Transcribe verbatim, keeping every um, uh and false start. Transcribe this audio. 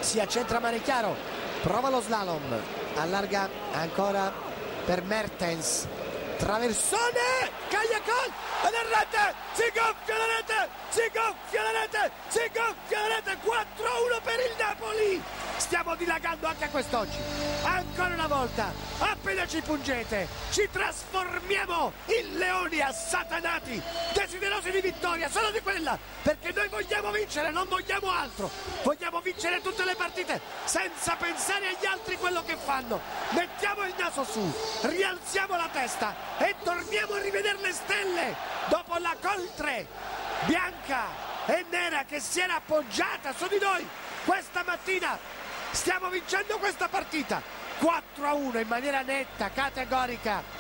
si accentra Mare Chiaro, prova lo slalom, allarga ancora per Mertens, traversone, Cagliacol, ed è rete, si gonfia la rete, si gonfia la rete, si gonfia la rete, quattro a uno per il Napoli. Stiamo dilagando anche quest'oggi, ancora una volta, appena ci pungete, ci trasformiamo in leoni assatanati, desiderosi di vittoria, solo di quella, perché noi vogliamo vincere, non vogliamo altro, vogliamo vincere tutte le partite, senza pensare agli altri quello che fanno, mettiamo il naso su, rialziamo la testa e torniamo a rivedere le stelle, dopo la coltre bianca e nera che si era appoggiata su di noi questa mattina. Stiamo vincendo questa partita quattro a uno in maniera netta, categorica.